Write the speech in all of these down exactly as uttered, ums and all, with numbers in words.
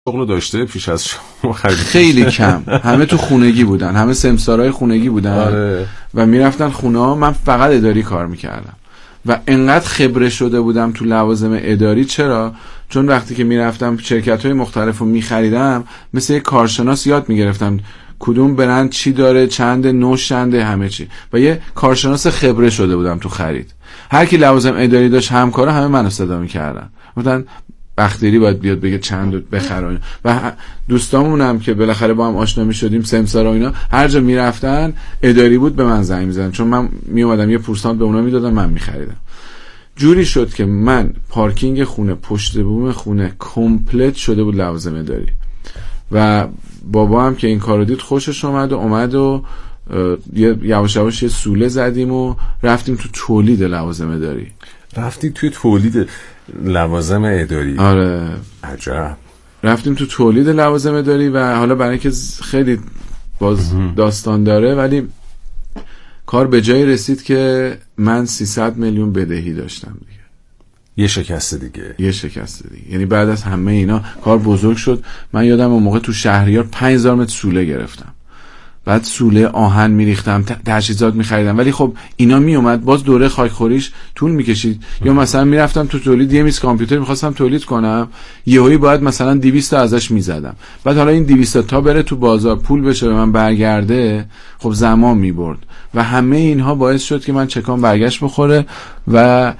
شغل داشته پیش از شما خرید؟ خیلی کم. همه تو خونگی بودن، همه سمسارای خونگی بودن. آره. و میرفتن خونه ها. من فقط اداری کار میکردم و انقدر خبره شده بودم تو لوازم اداری. چرا؟ چون وقتی که میرفتم شرکت های مختلف رو میخریدم مثل یک کارشناس یاد میگرفتم کدوم برند چی داره، چند نوش چنده، همه چی. و یه کارشناس خبره شده بودم تو خرید. هر کی لوازم اداری داشت همکارا همه منو صدا میکردن، گفتن بختیاری باید بیاد بگه چند بخره. و دوستامون هم که بالاخره با هم آشنا میشدیم، سمسارا و اینا، هر جا میرفتن اداری بود به من زنگ میزدن، چون من میومدم یه پورسانت به اونا میدادم، من میخریدم. جوری شد که من پارکینگ خونه، پشت بوم خونه کمپلت شده بود لوازم اداری. و بابا هم که این کارو دید خوشش اومد و اومد و یه یواش یواش یه سوله زدیم و رفتیم تو تولید لوازم اداری. رفتی توی تولید لوازم اداری؟ آره. عجب. رفتیم تو تولید لوازم اداری و حالا برای اینکه خیلی باز داستان داره، ولی کار به جایی رسید که من سیصد میلیون بدهی داشتم دیگه. یه شکست دیگه. یه شکست دیگه. یعنی بعد از همه اینا کار بزرگ شد. من یادم اون موقع تو شهریار پنج هزار متر سوله گرفتم. بعد سوله آهن میریختم، تجهیزات میخریدم، ولی خب اینا میومد باز دوره خاکخوریش طول میکشید. یا مثلا میرفتم تو تولید یه میز کامپیوتر میخواستم تولید کنم، یهویی باید مثلا دویست تا ازش میزدم. بعد حالا این دویست تا بره تو بازار پول بشه به من برگرده، خب زمان میبرد. و همه اینها باعث شد که من چکام برگشت بخوره. و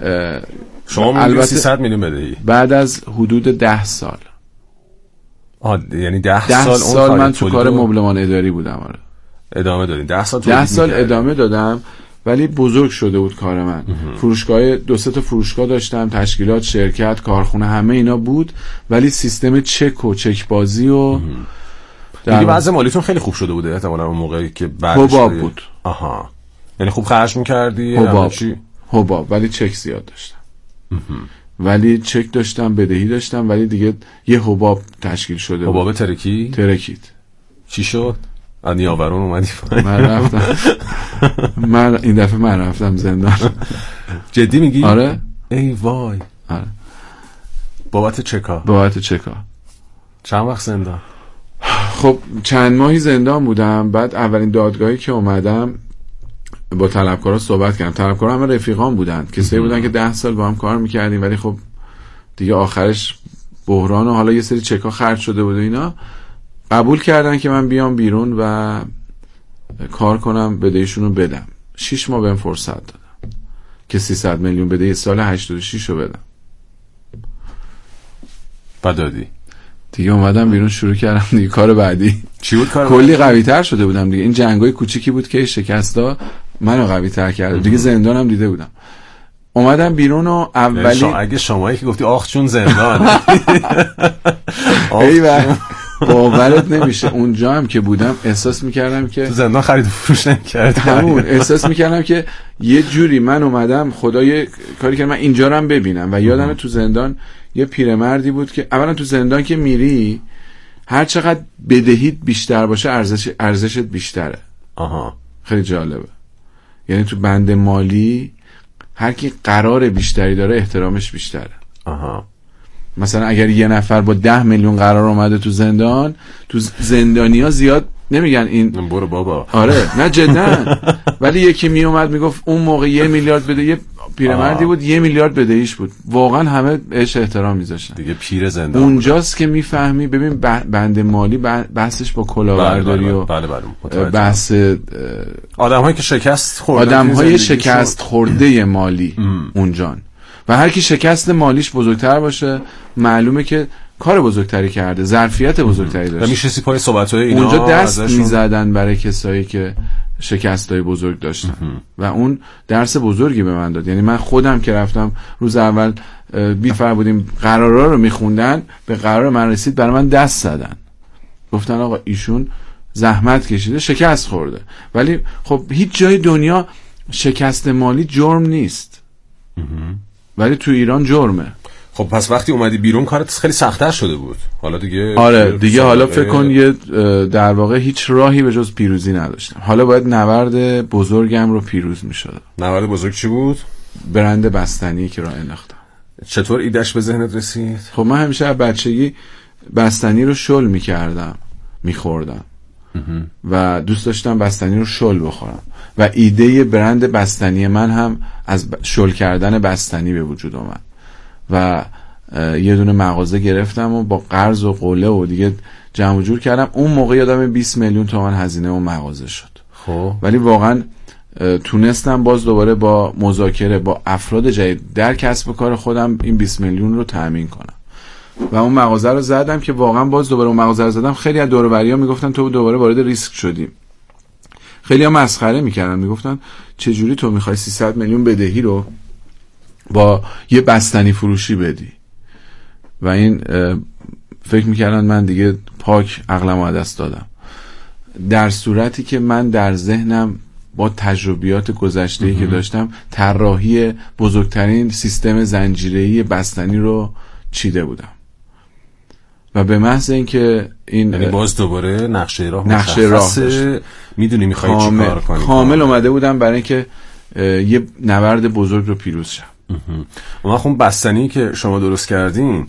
شما البته سیصد میلیون بدهی بعد از حدود ده سال. آه یعنی ده, ده سال, سال اون من تو کار مبلمان اداری بودم. آره. ادامه دادین؟ ده سال ده سال ادامه دادم، ولی بزرگ شده بود کار من. فروشگاه، دو سه تا فروشگاه داشتم، تشکیلات، شرکت، کارخونه، همه اینا بود، ولی سیستم چک و چک بازی و دیگه وضع مالیتون خیلی خوب شده بوده احتمالاً اون موقعی که بعدش حباب بود. آها، یعنی خوب خرج می‌کردی؟ حباب حباب ولی چک زیاد داشتم. ولی چک داشتم، بدهی داشتم، ولی دیگه یه حباب تشکیل شده بود. حباب ترکی؟ ترکید. چی شد؟ نیاورون اومدی؟ من رفتم من این دفعه من رفتم زندان. جدی میگی؟ آره. ای وای. آره. بابت چکا؟ بابت چکا. چند وقت زندان؟ خب چند ماهی زندان بودم. بعد اولین دادگاهی که اومدم با طلبکارا صحبت کردم. طلبکارا همه رفیقان بودن، کسایی بودن که ده سال با هم کار میکردیم، ولی خب دیگه آخرش بحران و حالا یه سری چکا خرج شده بود و اینا. قبول کردن که من بیام بیرون و کار کنم، بدهیشون رو بدم. شیش ماه بهم فرصت دادم که سیصد میلیون بدهی سال هشتاد و شش رو بدم. بعد دادی؟ دیگه اومدم بیرون، شروع کردم دیگه کار بعدی. چی بود کار؟ کلی قوی تر شده بودم دیگه. این جنگای کوچیکی بود که شکستا منو قوی تر کرد دیگه. زندانم دیده بودم. اومدم بیرون و اولی شما اگه شمایی که گفتی آخ چون زندان ای بابا باورت نمیشه. اونجا هم که بودم احساس میکردم که تو زندان خرید و فروش نمی‌کردی. همون احساس میکردم که یه جوری من اومدم خدای کاری که من اینجا رو هم ببینم. و یادم تو زندان یه پیرمردی بود که اولا تو زندان که میری هر چقدر بدهیت بیشتر باشه ارزش ارزشت بیشتره. آها. خیلی جالبه. یعنی تو بند مالی هر کی قرار بیشتری داره احترامش بیشتره. آها. مثلا اگر یه نفر با ده میلیون قرار اومده تو زندان، تو زندانیا زیاد نمیگن این برو بابا. آره نه جدا. ولی یکی می اومد میگفت اون موقع یه میلیارد بده، یه پیرمردی بود یه میلیارد بدهیش بود، واقعا همه بهش احترام میذاشتن دیگه. پیر زندان اونجاست که میفهمی. ببین بند مالی بحثش با کلاهبرداری و بله بله بحث آدم‌هایی که شکست خوردن، آدم‌های شکست خورده مالی اونجان. و هر کی شکست مالیش بزرگتر باشه معلومه که کار بزرگتری کرده، ظرفیت بزرگتری داشته. و میشستی پای صحبت‌های اینا اونجا دست میزدن برای کسایی که شکستای بزرگ داشتن. و اون درس بزرگی به من داد. یعنی من خودم که رفتم روز اول بیفر بودیم قرارا رو میخوندن، به قرار من رسید برای من دست زدن، گفتن آقا ایشون زحمت کشیده شکست خورده. ولی خب هیچ جای دنیا شکست مالی جرم نیست، ولی تو ایران جرمه. خب پس وقتی اومدی بیرون کارت خیلی سخت‌تر شده بود. حالا دیگه آره دیگه حالا فکر کن یه در واقع هیچ راهی به جز پیروزی نداشتم. حالا باید نبرد بزرگم رو پیروز می‌شدم. نبرد بزرگ چی بود؟ برند بستنی که راه انداختم. چطور ایدهش به ذهنت رسید؟ خب من همیشه از بچگی بستنی رو شل میکردم میخوردم و دوست داشتم بستنی رو شل بخورم و ایده برند بستنی من هم از شل کردن بستنی به وجود آمد و یه دونه مغازه گرفتم و با قرض و قله و دیگه جمع جور کردم. اون موقع یادم بیست میلیون تومان هزینه اون مغازه شد. خب ولی واقعا تونستم باز دوباره با مذاکره با افراد جدید در کسب کار خودم این بیست میلیون رو تأمین کنم و اون مغازه رو زدم که واقعا باز دوباره اون مغازه رو زدم. خیلی از دور و بریا میگفتن تو دوباره وارد ریسک شدی، خیلی ها مسخره میکردن، میگفتن چه جوری تو میخوای سیصد میلیون بدهی رو با یه بستنی فروشی بدی و این فکر میکردن من دیگه پاک عقلم رو دست دادم، در صورتی که من در ذهنم با تجربیات گذشته‌ای که داشتم طراحی بزرگترین سیستم زنجیره‌ای بستنی رو چیده بودم و به محض اینکه این یعنی باز دوباره نقشه راه نقشه راه میدونی میخوای چی کار کنی، کامل اومده بودم برای اینکه یه نبرد بزرگ رو پیروز شم. اما خب بستنی که شما درست کردین،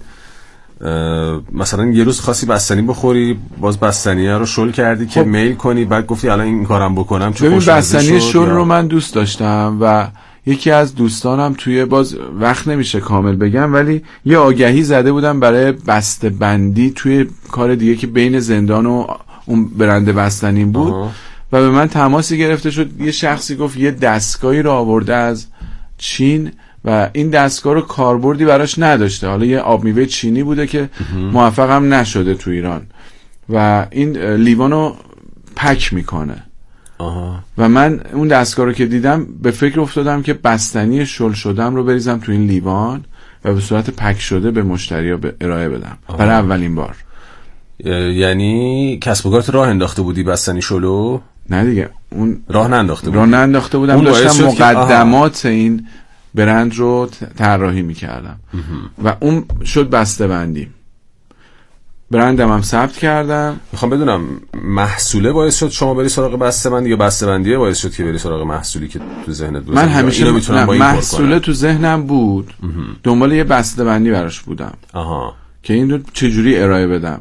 مثلا یه روز خاصی بستنی بخوری، باز بستنی رو شل کردی که خب میل کنی، بعد گفتی الان این کارم بکنم چون خوشمزه شد. بستنی شل یا... رو من دوست داشتم و یکی از دوستانم توی باز وقت نمیشه کامل بگم ولی یه آگهی زده بودم برای بسته بندی توی کار دیگه که بین زندان و اون برند بستنی بود. آه. و به من تماسی گرفته شد، یه شخصی گفت یه دستگاهی رو آورده از چین و این دستگاه رو کاربردی براش نداشته، حالا یه آب میوه چینی بوده که موفق هم نشده تو ایران و این لیوانو پک میکنه. آها. و من اون دستگاه رو که دیدم به فکر افتادم که بستنی شل شدم رو بریزم تو این لیوان و به صورت پک شده به مشتریا ارائه بدم. آها. برای اولین بار. یعنی کسب و کارت راه انداخته بودی بستنی شلو؟ نه دیگه، اون راه ننداخته بودی. راه ننداخته بودم، داشتم مقدمات این برند رو طراحی میکردم و اون شد بسته بندی. برندم هم ثبت کردم. میخوام بدونم محصوله باعث شد شما بری سراغ بسته بندی یا بسته بندیه باعث شد که بری سراغ محصولی که تو ذهنت بود؟ من همیشه میتونم با این محصوله تو ذهنم بود، دنبال یه بسته بندی براش بودم. آها. که این رو چجوری ارائه بدم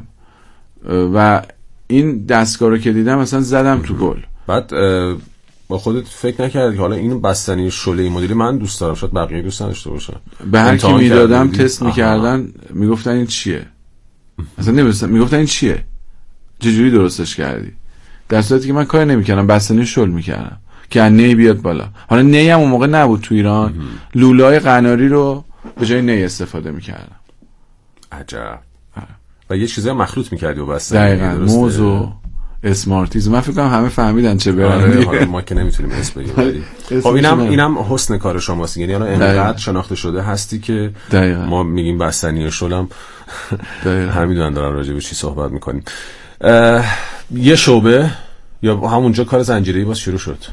و این دستگاه رو که دیدم مثلا زدم تو گل. بعد با خودت فکر نکردی که حالا این بستنی شله مدلی من دوست دارم، شاید بقیه دوست نداشته باشن؟ به هر کی میدادم تست میکردن، میگفتن این چیه، اصلا نمیدونستم، میگفتن این چیه، چجوری درستش کردی، در صورتی که من کار نمیکردم، بستنی شل میکردم که نی بیاد بالا. حالا نی هم اون موقع نبود تو ایران، لولای قناری رو به جای نی استفاده میکردم. عجب. و یه چیزایی مخلوط میکردی و بستنی. دقیقاً موز و اسمارتیز. من فکر کنم همه فهمیدن چه برندی. آره ما که نمیتونیم اسم بگیم. خب اینم اینم حسن کار شماست، یعنی الان انقدر شناخته شده هستی که دقیقا. ما میگیم بستنی شلم همه میدونن دارن راجع به چی صحبت میکنیم. یه شعبه یا همونجا کار زنجیره‌ای باز شروع شد؟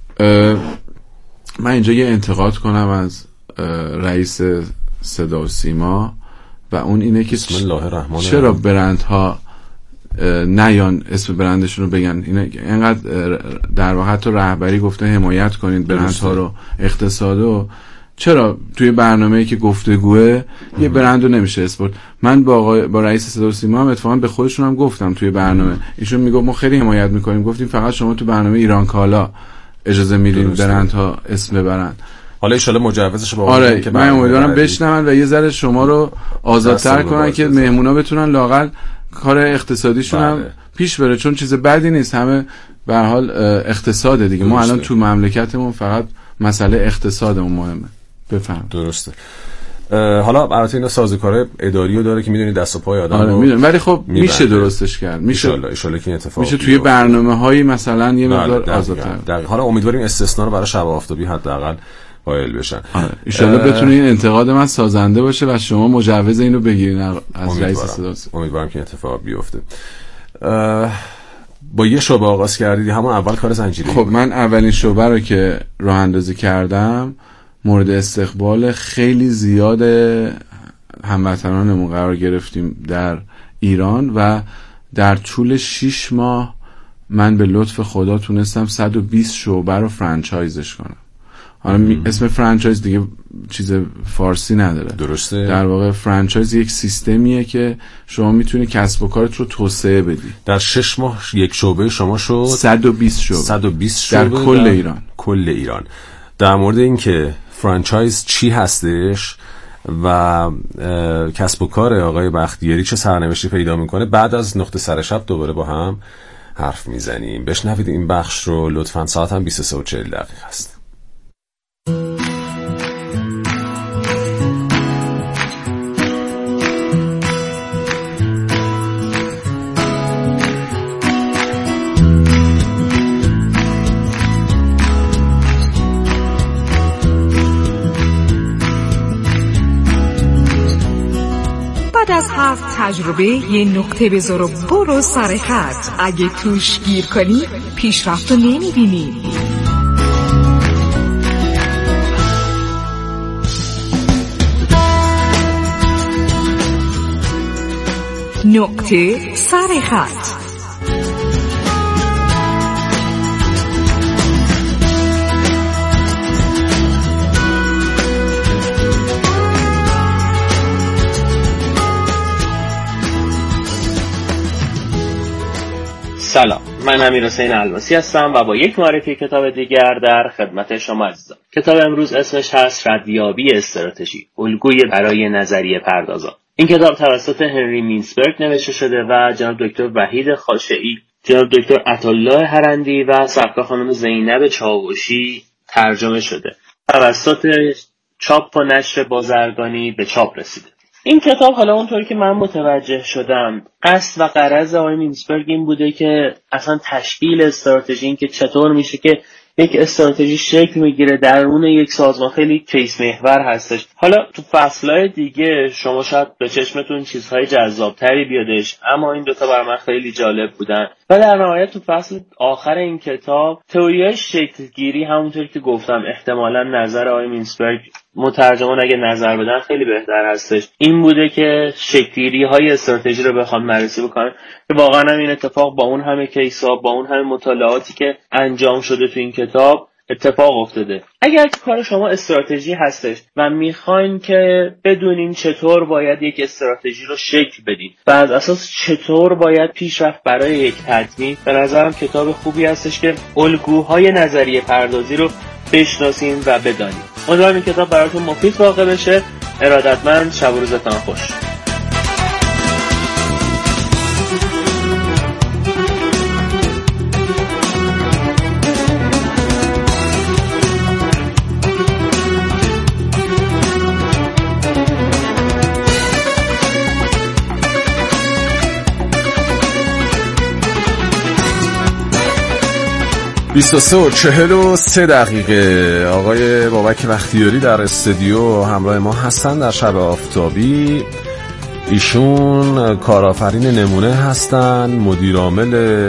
من اینجا یه انتقاد کنم از رئیس صدا و سیما و اون اینه که بسم الله الرحمن چرا برندها نیان اسم برندشون رو بگن. اینا اینقدر در واقع تو رهبری گفته حمایت کنید برندها رو، اقتصاد و چرا توی برنامه‌ای که گفتگوه یه برند رو نمیشه اسپورت. من با با رئیس صدا و سیما هم اتفاقا به خودشون هم گفتم توی برنامه، ایشون میگفت ما خیلی حمایت میکنیم، گفتیم فقط شما تو برنامه ایران کالا اجازه میدین برندها اسم ببرن. حالا ان شاء الله مجوزش با آره که من امیدوارم بشنون و یه ذره شما رو آزادتر کنن که مهمونا بتونن لااقل کار اقتصادیشون هم پیش بره، چون چیز بدی نیست، همه به هر حال اقتصاده دیگه. ما الان تو مملکتمون فقط مسئله اقتصادمون مهمه. بفهم. درسته. حالا البته اینا سازوکارهای اداریو داره که میدونی دست و پای آدم آره میدونم، ولی خب میشه درستش کرد، میشه ان شاء الله که این اتفاق میشه توی برنامه‌هایی مثلا یه مقدار آزادتر. حالا امیدواریم استثنا رو برای شب آفتابی حداقل قائل بشن. آره ان شاء الله بتونین انتقاد من سازنده باشه و شما مجوز اینو بگیرین از رئیس صدا. امیدوارم که اتفاق بیفته. با یه شعبه آغاز کردید، همون اول کار زنجیره. خب من اولین شعبه رو که راه اندازی کردم مورد استقبال خیلی زیاد هموطنانمون قرار گرفتیم در ایران و در طول شش ماه من به لطف خدا تونستم صد و بیست شعبه رو فرانچایزش کنم. حالا اسم فرانچایز دیگه چیز فارسی نداره. درسته. در واقع فرانچایز یک سیستمیه که شما میتونی کسب و کارت رو توسعه بدی. در شش ماه یک شعبه شما شد صد و بیست شعبه. صد و بیست شعبه در کل ایران. کل ایران. در مورد این که فرانچایز چی هستش و کسب و کار آقای بختیاری چه سرنوشتی پیدا میکنه بعد از نقطه سر شب دوباره با هم حرف میزنیم. بشنوید این بخش رو لطفاً. ساعت هم بیست و سه و چهل دقیقه است. از هفت تجربه یه نقطه بذار و برو سر خط. اگه توش گیر کنی پیشرفت رو نمیبینی. نقطه سر خط. سلام، من امیرحسین الماسی هستم و با یک معرفی کتاب دیگر در خدمت شما عزیزان. کتاب امروز اسمش هست ردیابی استراتژی، الگوی برای نظریه پردازان. این کتاب توسط هنری مینسبرگ نوشته شده و جناب دکتر وحید خاشعی، جناب دکتر عطاالله هرندی و سرکار خانم زینب چاوشی ترجمه شده. توسط چاپ و نشر بازرگانی به چاپ رسیده. این کتاب حالا اونطوری که من متوجه شدم قصد و غرض آقای مینسبرگ این بوده که اصلا تشکیل استراتژی، این که چطور میشه که یک استراتژی شکل میگیره در اون یک سازمان خیلی کیس محور هستش. حالا تو فصلهای دیگه شما شاید به چشمتون چیزهای جذابتری بیادش، اما این دوتا برای من خیلی جالب بودن و در نهایت تو فصل آخر این کتاب تئوری‌های شکلگیری، همونطور که گفتم احتمالاً نظر آقای مینسبرگ مترجمان اگه نظر بدن خیلی بهتر هستش، این بوده که شکلگیری های استراتژی رو بخوام بررسی بکنن که واقعا هم این اتفاق با اون همه کیسا، با اون همه مطالعاتی که انجام شده تو این کتاب اتفاق افتاده. اگر کار شما استراتژی هستش و میخواین که بدونین چطور باید یک استراتژی رو شکل بدین و از اساس چطور باید پیشرفت برای یک تدوین، به نظرم کتاب خوبی هستش که الگوهای نظریه پردازی رو بشناسین و بدانین. امیدوارم این کتاب براتون مفید واقع بشه. ارادتمند، شب و روزتان خوش. بیست و سه و چهل و سه دقیقه. آقای بابک بختیاری در استودیو همراه ما هستن در شب آفتابی. ایشون کارآفرین نمونه هستن، مدیر عامل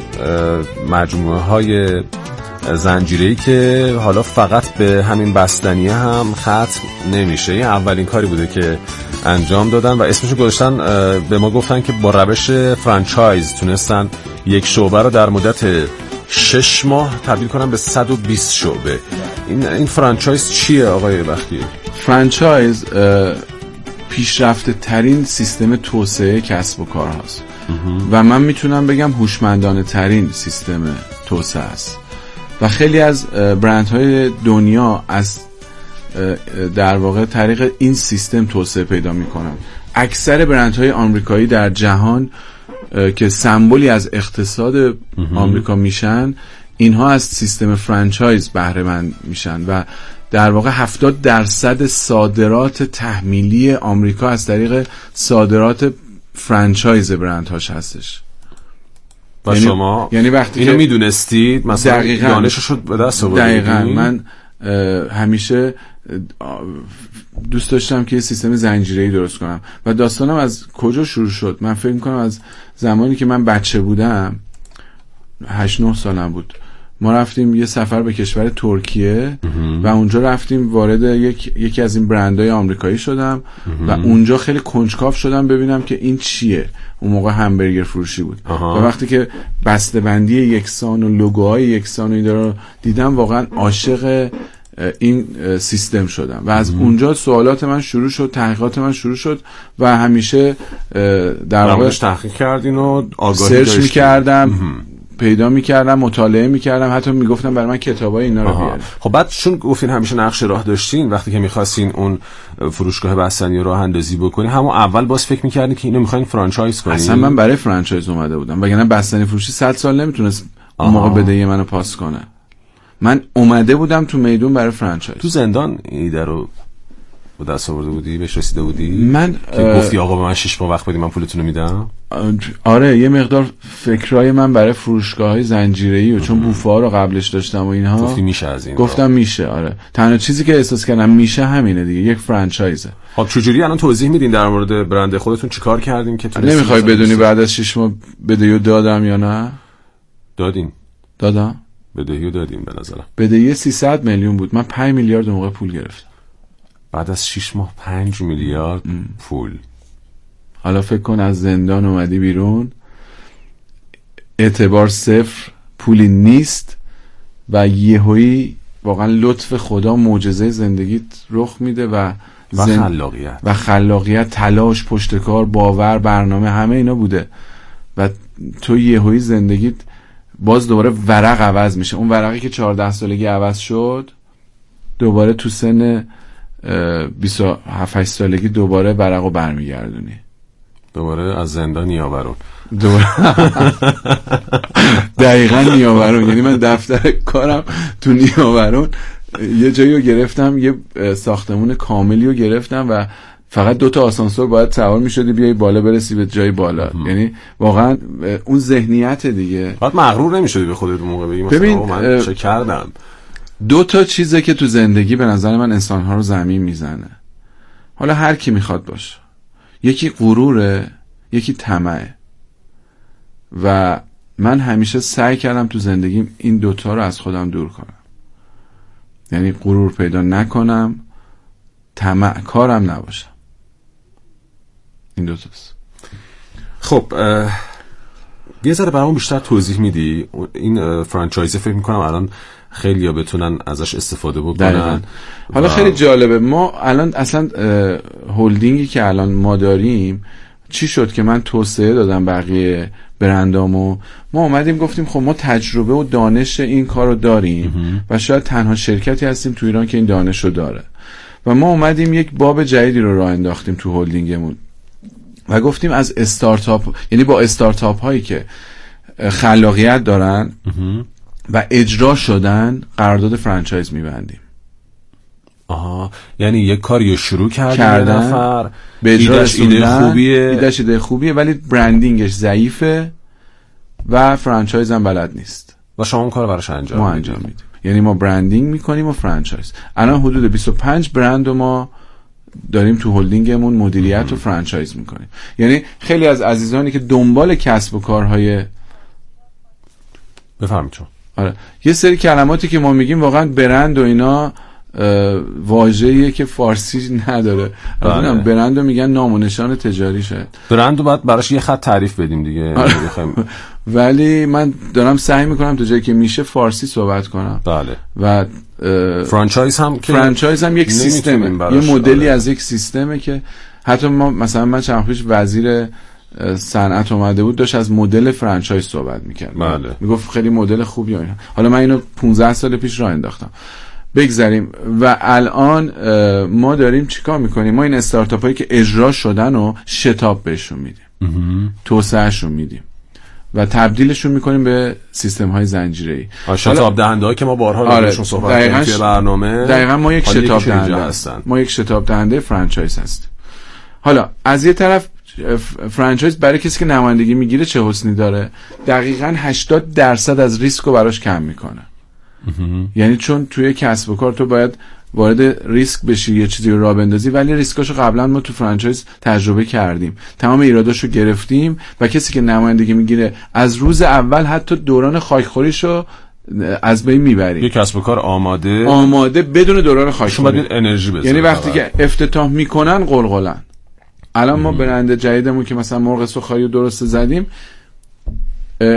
مجموعه های زنجیره‌ای که حالا فقط به همین بستنیه هم ختم نمیشه. این اولین کاری بوده که انجام دادن و اسمشو گذاشتن، به ما گفتن که با روش فرانچایز تونستن یک شعبه رو در مدت شش ماه تبدیل کنم به صد و بیست شعبه. این این فرانچایز چیه آقای بختیاری؟ فرانچایز پیشرفته ترین سیستم توسعه کسب و کار هست و من میتونم بگم هوشمندانه ترین سیستم توسعه است و خیلی از برندهای دنیا از در واقع طریق این سیستم توسعه پیدا میکنن. اکثر برندهای آمریکایی در جهان که سمبولی از اقتصاد آمریکا میشن، اینها از سیستم فرانچایز بهره مند میشن و در واقع هفتاد درصد صادرات تحمیلی آمریکا از طریق صادرات فرانچایز برندهاش هستش. و یعنی شما یعنی وقتی اینو میدونستید مثلا دانششو به دست آوردید؟ دقیقاً. من همیشه دوست داشتم که یه سیستم زنجیره‌ای درست کنم و داستانم از کجا شروع شد. من فکر میکنم از زمانی که من بچه بودم، هشت نه سالم بود، ما رفتیم یه سفر به کشور ترکیه و اونجا رفتیم وارد یک یکی از این برندهای آمریکایی شدم و اونجا خیلی کنجکاو شدم ببینم که این چیه. اون موقع همبرگر فروشی بود آها. و وقتی که بسته‌بندی یکسان و لوگوهای یکسان و این رو دیدم، واقعا عاشق این سیستم شدم و از اونجا سوالات من شروع شد، تحقیقات من شروع شد و همیشه در واقع تحقیق کردین و آگاهی سرچ می‌کردم، پیدا می‌کردم، مطالعه می‌کردم، حتی میگفتم برای من کتابای اینا رو بیارید. خب بعد چون گفتین همیشه نقش راه داشتین، وقتی که می‌خواستین اون فروشگاه بستنی رو راه اندازی بکنین، همون اول باز فکر می‌کردین که اینو می‌خواین فرانچایز کنین؟ اصلا من برای فرانچایز اومده بودم، وگرنه بستنی فروشی صد سال نمیتونست اون موقع بدهی منو پاس کنه. من اومده بودم تو میدون برای فرانچایز. تو زندان ایده رو به دست آورده بودی؟ بهش رسیده بودی؟ من که گفتی آقا به من شش ماه وقت بدید من پولتون رو میدم؟ آره یه مقدار فکرای من برای فروشگاه‌های زنجیره‌ای و چون بوفا رو قبلش داشتم و اینها گفتی میشه از این گفتم میشه. آره تنها چیزی که احساس کردم میشه همینه دیگه، یک فرانچایزه. خب چجوری الان توضیح میدین در مورد برند خودتون چیکار کردین که تونستین؟ نمیخوای بدونی بعد از شش ماه بدهیو دادم یا نه؟ دادین. دادم؟ بدهیو دادیم به نظرم. بدهی سیصد میلیون بود. من پنج میلیارد موقع پول گرفتم. بعد از شش ماه پنج میلیارد ام. پول. حالا فکر کن از زندان اومدی بیرون، اعتبار صفر، پولی نیست و یهویی واقعا لطف خدا معجزه زندگیت رخ میده و و زن... خلاقیت و خلاقیت، تلاش، پشتکار، باور، برنامه، همه اینا بوده و تو یهویی زندگیت باز دوباره ورق عوض میشه. اون ورقی که چهارده سالگی عوض شد دوباره تو سن بیست و هفت سالگی دوباره ورقو برمیگردونی، دوباره از زندان نیاورون. دوباره دقیقاً نیاورون. یعنی من دفتر کارم تو نیاورون یه جایی رو گرفتم، یه ساختمون کاملی رو گرفتم و فقط دو تا آسانسور باید سوار می‌شدی بیای بالا برسی به جای بالا. یعنی واقعا اون ذهنیت دیگه. بعد مغرور نمی‌شدی به خودت موقع بگی مثلا من چه کردم؟ دو تا چیزه که تو زندگی به نظر من انسان‌ها رو زمین میزنه، حالا هر کی میخواد باشه، یکی غروره، یکی طمعه و من همیشه سعی کردم تو زندگیم این دوتا رو از خودم دور کنم. یعنی غرور پیدا نکنم، طمع کارم نباشم. این دوتاست. خب یه ذره برامون بیشتر توضیح میدی؟ این فرانچایزی فکر میکنم الان خیلی ها بتونن ازش استفاده بکنن. حالا و... خیلی جالبه، ما الان اصلا هولدینگی که الان ما داریم چی شد که من توسعه دادم بقیه برندامو. ما اومدیم گفتیم خب ما تجربه و دانش این کارو داریم و شاید تنها شرکتی هستیم تو ایران که این دانش رو داره و ما اومدیم یک باب جدیدی رو راه انداختیم تو هولدینگمون و گفتیم از استارتاپ، یعنی با استارتاپ هایی که خلاقیت دارن و اجرا شدن قرارداد فرانچایز میبندیم. آها، یعنی یک کاری شروع کرده کردن نفر به ایدهش ایده خوبیه ایدهش ایده خوبیه ولی برندینگش ضعیفه و فرانچایز هم بلد نیست و شما اون کار براش انجام ما انجام میدیم. یعنی ما برندینگ میکنیم و فرانچایز. الان حدود بیست و پنج برند ما داریم تو هولدینگمون مدیریت و فرانچایز میکنیم. یعنی خیلی از عزیزانی که دنبال کسب و کارهای بفهمید چون آره یه سری کلماتی که ما میگیم واقعا برند و اینا واژه‌ایه که فارسی نداره. بله. برند رو میگن نام و نشان تجاری شد. برند رو باید براش یه خط تعریف بدیم دیگه. ولی من دارم سعی میکنم تا جایی که میشه فارسی صحبت کنم. بله. و فرانچایز هم که فرانچایز هم یک سیستمه، یه مدلی از یک سیستمه که حتی ما مثلا من چند پیش وزیر صنعت اومده بود داشت از مدل فرانچایز صحبت میکرد. بله. میگفت خیلی مدل خوبیه اینا. حالا من اینو پانزده سال پیش راه انداختم. بگذاریم و الان ما داریم چیکار میکنیم؟ ما این استارتاپ هایی که اجرا شدن و شتاب بهشون میدیم، توسعهشون میدیم و تبدیلشون میکنیم به سیستم های زنجیره‌ای. شتاب دهنده ها که ما بارها آره بهشون صحبت کردیم توی برنامه. دقیقاً ما یک شتاب دهنده هستن. ما یک شتاب دهنده فرانچایز هستیم. حالا از یه طرف فرانچایز برای کسی که نمایندگی میگیره چه حسنی داره؟ دقیقاً هشتاد درصد از ریسک رو براش کم میکنه. یعنی چون توی کسب و کار تو باید وارد ریسک بشی، یه چیزی رو راه بندازی، ولی ریسکاشو قبلا ما تو فرانچایز تجربه کردیم، تمام ایراداشو گرفتیم و کسی که نمایندگی میگیره از روز اول حتی دوران خاکخوریشو از بین میبریم. یه کسب و کار آماده آماده بدون دوران خاکخوری. شما انرژی بذارید. یعنی وقتی که افتتاح میکنن قلقلن. الان ما برند جدیدمون که مثلا مرغ سوخاری رو درست زدیم،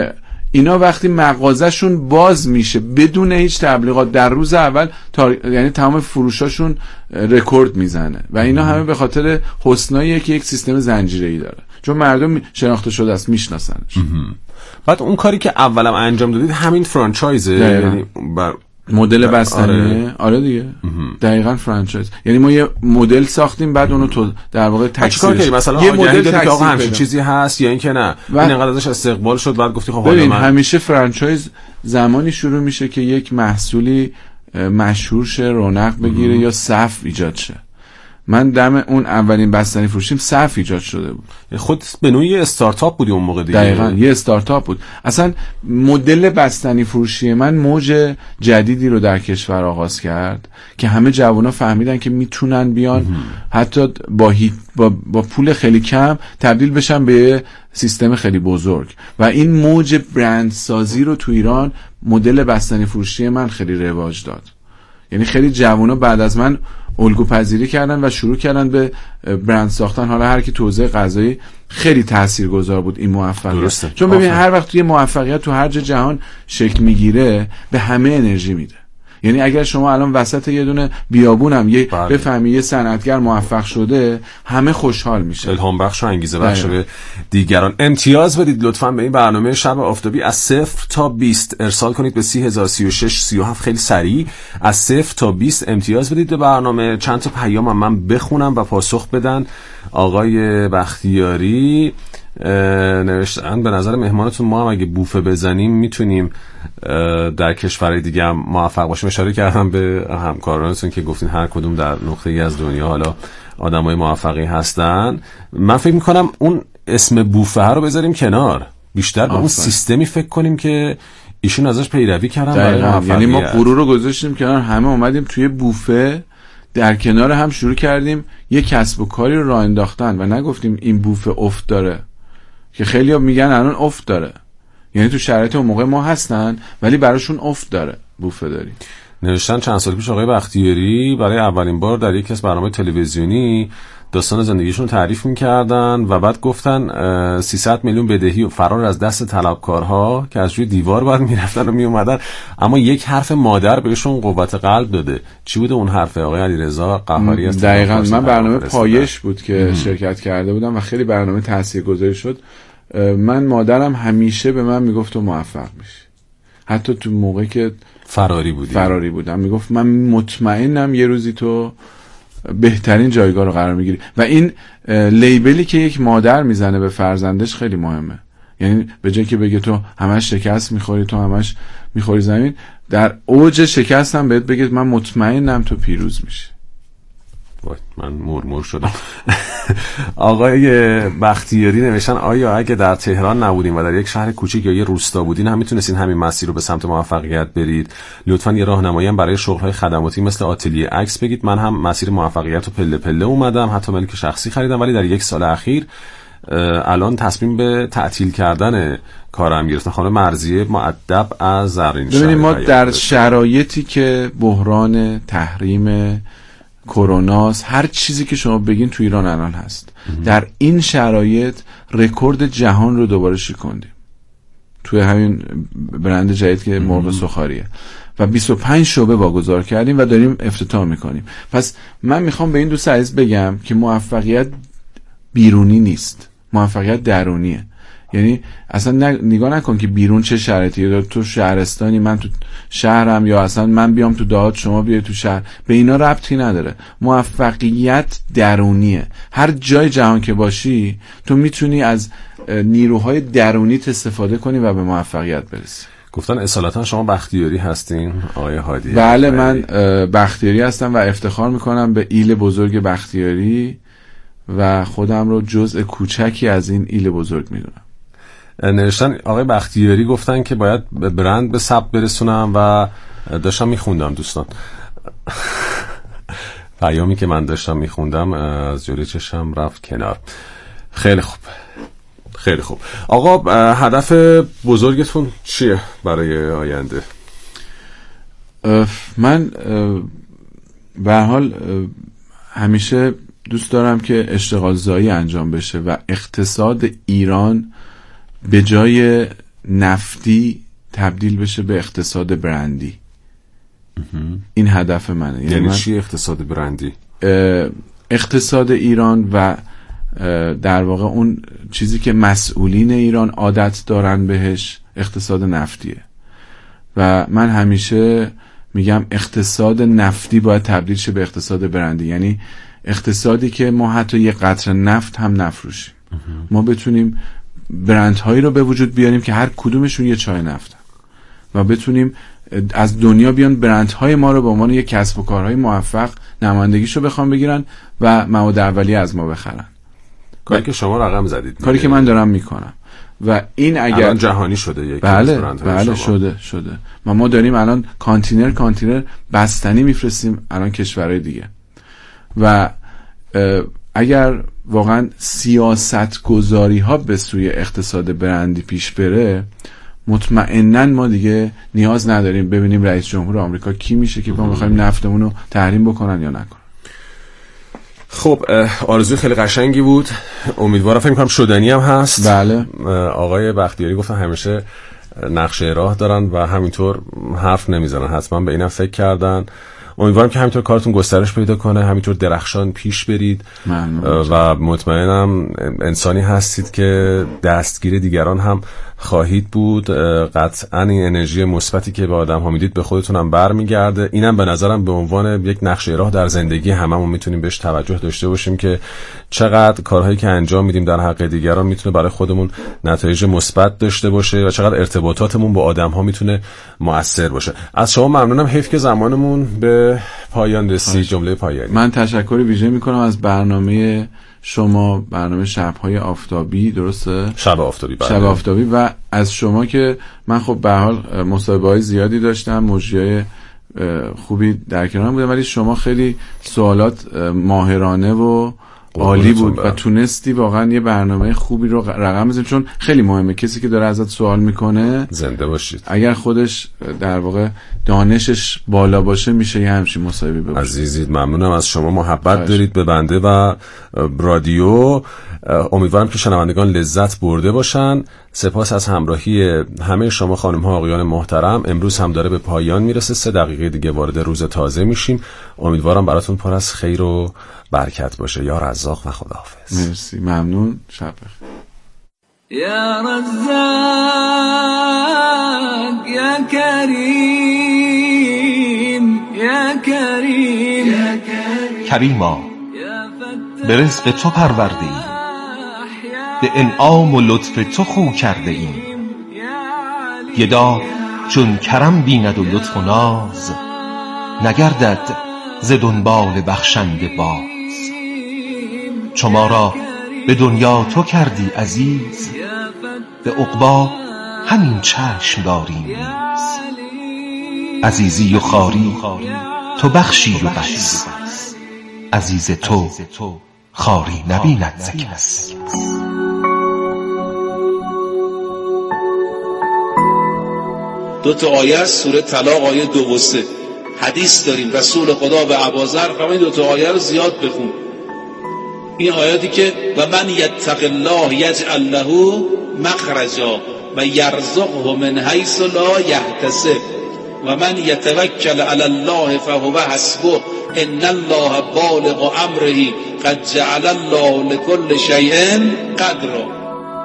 اینا وقتی مغازه‌شون باز میشه بدون هیچ تبلیغات در روز اول تا... یعنی تمام فروشاشون رکورد میزنه و اینا همه به خاطر حسناییه که یک سیستم زنجیره‌ای داره، چون مردم شناخته شده است، میشناسنش. بعد اون کاری که اولم انجام دادید همین فرانچایزه، یعنی بر مدل بستنیه. آره, آره دیگه دقیقاً فرانچایز، یعنی ما یه مدل ساختیم بعد اونو تو در واقع تکثیر مثلا یه مدل دادی که آقا همچین چیزی هست یا اینکه نه این انقدر ازش استقبال شد بعد گفتی خب حالا من همیشه فرانچایز زمانی شروع میشه که یک محصولی مشهور شه، رونق بگیره یا صف ایجاد شه. من دم اون اولین بستنی فروشیم صف ایجاد شده بود. خود به نوعی استارتاپ بودی اون موقع دیگه. دقیقاً یه استارتاپ بود. اصلا مدل بستنی فروشی من موج جدیدی رو در کشور آغاز کرد که همه جوانا فهمیدن که میتونن بیان حتی با, با با پول خیلی کم تبدیل بشن به سیستم خیلی بزرگ و این موج برند سازی رو تو ایران مدل بستنی فروشی من خیلی رواج داد. یعنی خیلی جوانا بعد از من الگو پذیری کردن و شروع کردن به برند ساختن. حالا هر کی تو حوزه غذایی خیلی تاثیرگذار بود این موفقیت. درسته. چون ببین هر وقت توی موفقیت تو هر جای جهان شکل میگیره به همه انرژی میده. یعنی اگر شما الان وسط یه دونه بیابونم یه بفهمی یه صنعتگر موفق شده همه خوشحال میشه، الهام بخش و انگیزه بخش به دیگران. امتیاز بدید لطفاً به این برنامه شب آفتابی. از صفر تا بیست ارسال کنید به سی هزار و سی و شش سی و هفت، خیلی سریع. از صفر تا بیست امتیاز بدید به برنامه. چند تا پیام هم من بخونم و پاسخ بدن. آقای بختیاری نوشتن به نظر مهمانتون ما هم اگه بوفه بزنیم میتونیم در کشورهای دیگه هم موفق باشیم. اشاره کردم به همکارانتون که گفتین هر کدوم در نقطه‌ای از دنیا حالا آدمای موفقی هستن. من فکر میکنم اون اسم بوفه رو بذاریم کنار، بیشتر به اون سیستمی فکر کنیم که ایشون ازش پیروی کردن برای موفقیت. یعنی ما غرور رو گذاشتیم کنار، همه اومدیم توی بوفه، در کنار هم شروع کردیم یه کسب و کاری رو راه انداختن و نگفتیم این بوفه افت داره که خیلی ها میگن الان افت داره. یعنی تو شرایط اون موقع ما هستن ولی براشون افت داره بوفه داری. نوشتن چند سال پیش آقای بختیاری برای اولین بار در یکی از برنامه تلویزیونی داستان زندگیشون تعریف میکردن و بعد گفتن سیصد میلیون بدهی و فرار از دست طلبکارها که از روی دیوار بعد میرفتن و میومدن، اما یک حرف مادر بهشون قوت قلب داده. چی بوده اون حرف آقای علیرضا قهاری؟ است دقیقاً من برنامه پایش بود که ام. شرکت کرده بودم و خیلی برنامه تاثیرگذاری شد. من مادرم همیشه به من میگفت تو موفق میشی، حتی تو موقعی که فراری بودی فراری بودم میگفت من مطمئنم یه روزی تو بهترین جایگاه رو قرار میگیری. و این لیبلی که یک مادر میزنه به فرزندش خیلی مهمه. یعنی به جای که بگه تو همش شکست میخوری، تو همش میخوری زمین، در اوج شکست هم بهت بگه من مطمئنم تو پیروز میشی. وای من مرمور شدم. آقای بختیاری نوشتن آیا اگه در تهران نبودیم و در یک شهر کوچیک یا یه روستا بودین هم میتونستین همین مسیر رو به سمت موفقیت برید؟ لطفاً یه راهنمایی هم برای شغل‌های خدماتی مثل آتلیه عکس بگید. من هم مسیر موفقیت رو پله پله اومدم، حتی ملک شخصی خریدم، ولی در یک سال اخیر الان تصمیم به تعطیل کردن کارم گرفتم. خانم مرضیه مؤدب از زرین شهر. ببینید ما در شرایطی که بحران تحریم کروناست، هر چیزی که شما بگین تو ایران الان هست، در این شرایط رکورد جهان رو دوباره شکوندیم توی همین برند جدید که مرغ سخاریه و بیست و پنج شعبه واگذار کردیم و داریم افتتاح میکنیم. پس من میخوام به این دوست عزیز بگم که موفقیت بیرونی نیست، موفقیت درونیه. یعنی اصلا نگاه نکن که بیرون چه شرایطی داره، تو شهرستانی من تو شهرم، یا اصلا من بیام تو دهات شما بیای تو شهر، به اینا ربطی نداره. موفقیت درونیه. هر جای جهان که باشی تو میتونی از نیروهای درونیت استفاده کنی و به موفقیت برسی. گفتن اصالتا شما بختیاری هستین آقای هادی؟ بله من بختیاری هستم و افتخار میکنم به ایل بزرگ بختیاری و خودم رو جزء کوچکی از این ایل بزرگ میدونم. نوشتن آقای بختیاری گفتن که باید برند به ثبت برسونم و داشتم میخوندم دوستان پیامی که من داشتم میخوندم از جلوی چشم رفت کنار. خیلی خوب خیلی خوب. آقا هدف بزرگتون چیه برای آینده؟ من به هر حال همیشه دوست دارم که اشتغال زایی انجام بشه و اقتصاد ایران به جای نفتی تبدیل بشه به اقتصاد برندی. این هدف منه. یعنی من چی اقتصاد برندی؟ اقتصاد ایران و در واقع اون چیزی که مسئولین ایران عادت دارن بهش اقتصاد نفتیه و من همیشه میگم اقتصاد نفتی باید تبدیل شه به اقتصاد برندی، یعنی اقتصادی که ما حتی یه قطره نفت هم نفروشیم، ما بتونیم برندهایی رو به وجود بیاریم که هر کدومشون یه چای نفتن و بتونیم از دنیا بیان برندهای ما رو به عنوان یک کسب و کارهای موفق نمایندگیشو بخوام بگیرن و مواد اولیه از ما بخرن. کاری که شما رقم زدید، کاری که من دارم میکنم و این اگر الان جهانی شده یک بله بله شما. شده شده و ما داریم الان کانتینر کانتینر بستنی میفرستیم الان کشورهای دیگه و اگر واقعا سیاست گذاری ها به سوی اقتصاد برندی پیش بره، مطمئناً ما دیگه نیاز نداریم ببینیم رئیس جمهور آمریکا کی میشه که ما میخوایم نفتمون رو تحریم بکنن یا نکنن. خب آرزوی خیلی قشنگی بود، امیدوارم فکر کنم شدنی هم هست. بله. آقای بختیاری گفتن همیشه نقشه راه دارن و همینطور حرف نمیزنن، حتما به اینم فکر کردن. امیدوارم که همینطور کارتون گسترش پیدا کنه، همینطور درخشان پیش برید و مطمئنم انسانی هستید که دستگیر دیگران هم خواهید بود. قطعا این انرژی مثبتی که به آدم ها میدید به خودتون هم برمیگرده. اینم به نظرم به عنوان یک نقشه راه در زندگی هممون میتونیم بهش توجه داشته باشیم که چقدر کارهایی که انجام میدیم در حق دیگران میتونه برای خودمون نتایج مثبت داشته باشه و چقدر ارتباطاتمون با آدم ها میتونه مؤثر باشه. از شما ممنونم، حیف که زمانمون به پایان رسید. جمله پایانی. من تشکر ویژه میکنم از برنامه شما، برنامه شب‌های آفتابی، درسته؟ شب آفتابی بله. شب آفتابی و از شما که من خب به حال مصاحبه‌های زیادی داشتم، مجریای خوبی در کنارم بودم، ولی شما خیلی سوالات ماهرانه و عالی بود و تونستی واقعا یه برنامه خوبی رو رقم بزنی، چون خیلی مهمه کسی که داره ازت سوال میکنه زنده باشید. اگر خودش در واقع دانشش بالا باشه میشه یه همچین مصاحبه بباشه. عزیزید ممنونم از شما، محبت دارید به بنده و رادیو. امیدوارم که شنوندگان لذت برده باشن. سپاس از همراهی همه شما خانم ها آقایان محترم. امروز هم داره به پایان میرسه، سه دقیقه دیگه وارد روز تازه میشیم. امیدوارم براتون پر از خیر و برکت باشه. یا رزاق و خداحافظ. مرسی، ممنون، شب بخیر. یا رزاق یا کریم یا کریم کریما، به رزق تو پرورده ایم، به انعام و لطف تو خو کرده ایم. گدا چون کرم بیند و لطف و ناز، نگردد ز دنبال بخشنده باز. شما را به دنیا تو کردی عزیز، به عقبا همین چشم داریم نیز. عزیزی و خواری تو بخشی و بس، عزیز تو خواری نبیند ز کس. دو تا آیه از سوره طلاق، آیه دو و سه. حدیث داریم رسول خدا به ابوذر فرمود دو تا آیه رو زیاد بخون. این آیاتی که و من یتق الله یجعل له مخرجا و یرزقه من حیث لا یحتسب و من یتوکل علی الله فهو حسبه ان الله بالغ امره قد جعل الله لكل شیء قدرا.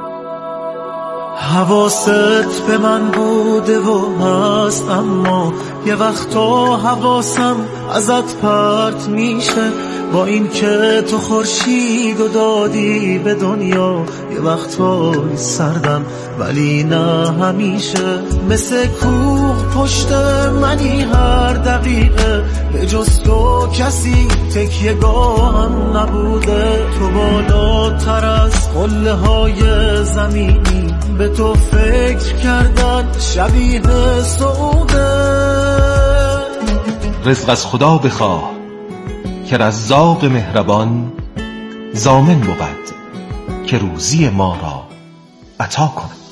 حواست به من بوده و هست، اما یه وقتا حواسم ازت پرت میشه. با این که تو خورشید و دادی به دنیا، یه وقتا سردم ولی نه همیشه. مثل کوه پشت منی هر دقیقه، به جز تو کسی تکیه گاهم نبوده. تو بالاتر از قله های زمینی، به تو فکر کردن شبیه سعوده. رزق از خدا بخواه که رزاق مهربان، ضامن بود که روزی ما را عطا کند.